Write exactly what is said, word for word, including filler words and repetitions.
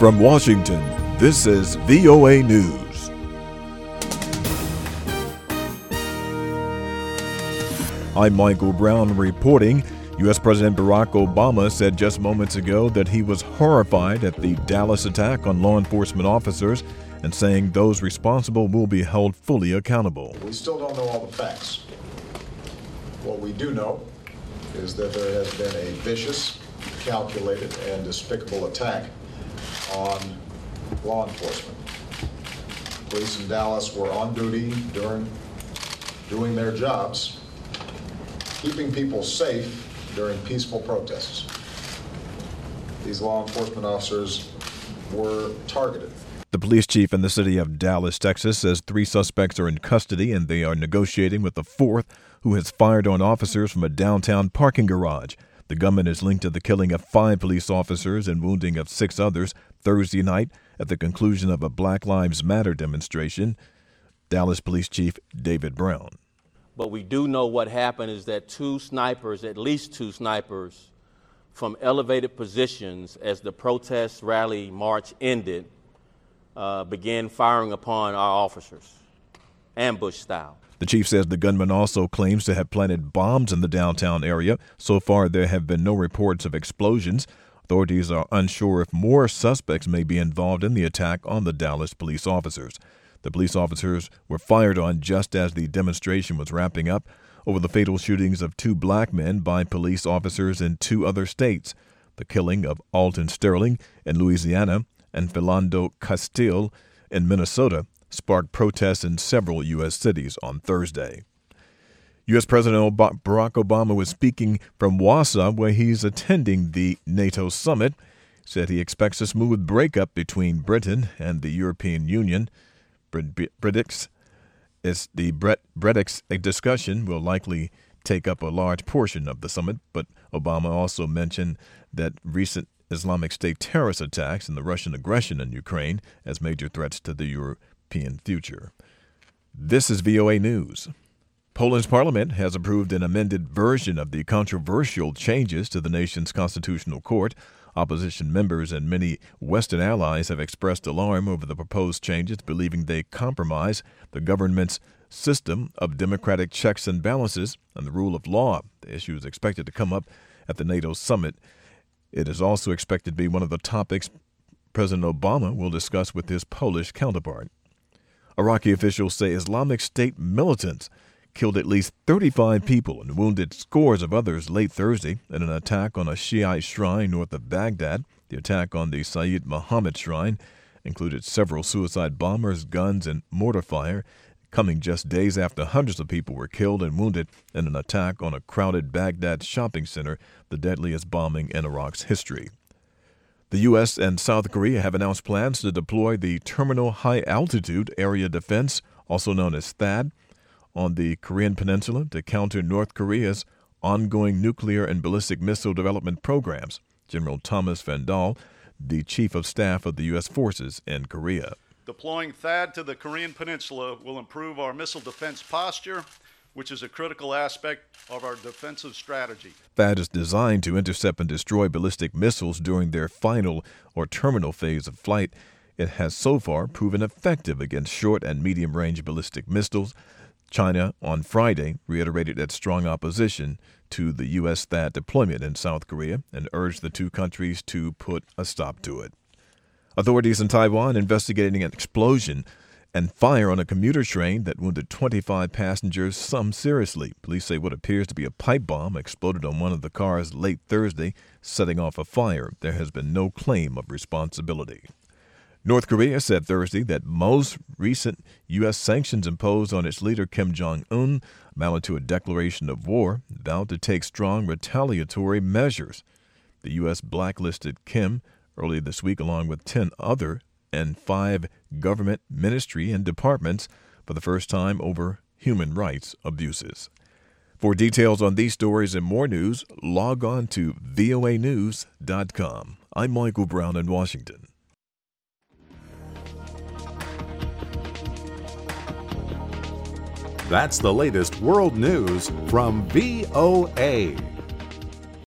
From Washington, this is V O A News. I'm Michael Brown reporting. U S President Barack Obama said just moments ago that he was horrified at the Dallas attack on law enforcement officers and saying those responsible will be held fully accountable. We still don't know all the facts. What we do know is that there has been a vicious, calculated, and despicable attack on law enforcement. Police in Dallas were on duty during doing their jobs, keeping people safe during peaceful protests. These law enforcement officers were targeted. The police chief in the city of Dallas, Texas, says three suspects are in custody and they are negotiating with a fourth who has fired on officers from a downtown parking garage. The gunman is linked to the killing of five police officers and wounding of six others Thursday night at the conclusion of a Black Lives Matter demonstration. Dallas Police Chief David Brown. But we do know what happened is that two snipers, at least two snipers, from elevated positions as the protest rally march ended, uh, began firing upon our officers, ambush style. The chief says the gunman also claims to have planted bombs in the downtown area. So far, there have been no reports of explosions. Authorities are unsure if more suspects may be involved in the attack on the Dallas police officers. The police officers were fired on just as the demonstration was wrapping up over the fatal shootings of two black men by police officers in two other states. The killing of Alton Sterling in Louisiana and Philando Castile in Minnesota sparked protests in several U S cities on Thursday. U S President Barack Obama was speaking from Warsaw, where he's attending the NATO summit. He said he expects a smooth breakup between Britain and the European Union. Brexit is the Brexit discussion will likely take up a large portion of the summit, but Obama also mentioned that recent Islamic State terrorist attacks and the Russian aggression in Ukraine as major threats to the European future. This is V O A News. Poland's parliament has approved an amended version of the controversial changes to the nation's constitutional court. Opposition members and many Western allies have expressed alarm over the proposed changes, believing they compromise the government's system of democratic checks and balances and the rule of law. The issue is expected to come up at the NATO summit. It is also expected to be one of the topics President Obama will discuss with his Polish counterpart. Iraqi officials say Islamic State militants killed at least thirty-five people and wounded scores of others late Thursday in an attack on a Shiite shrine north of Baghdad. The attack on the Sayyid Muhammad shrine included several suicide bombers, guns, and mortar fire, coming just days after hundreds of people were killed and wounded in an attack on a crowded Baghdad shopping center, the deadliest bombing in Iraq's history. The U S and South Korea have announced plans to deploy the Terminal High Altitude Area Defense, also known as THAAD, on the Korean Peninsula to counter North Korea's ongoing nuclear and ballistic missile development programs. General Thomas Vandal, the Chief of Staff of the U S forces in Korea. Deploying THAAD to the Korean Peninsula will improve our missile defense posture, which is a critical aspect of our defensive strategy. THAAD is designed to intercept and destroy ballistic missiles during their final or terminal phase of flight. It has so far proven effective against short and medium-range ballistic missiles. China, on Friday, reiterated its strong opposition to the U S THAAD deployment in South Korea and urged the two countries to put a stop to it. Authorities in Taiwan investigating an explosion and fire on a commuter train that wounded twenty-five passengers, some seriously. Police say what appears to be a pipe bomb exploded on one of the cars late Thursday, setting off a fire. There has been no claim of responsibility. North Korea said Thursday that most recent U S sanctions imposed on its leader Kim Jong-un amounted to a declaration of war, vowed to take strong retaliatory measures. The U S blacklisted Kim earlier this week along with ten other and five government ministry and departments for the first time over human rights abuses. For details on these stories and more news, log on to V O A news dot com. I'm Michael Brown in Washington. That's the latest world news from V O A.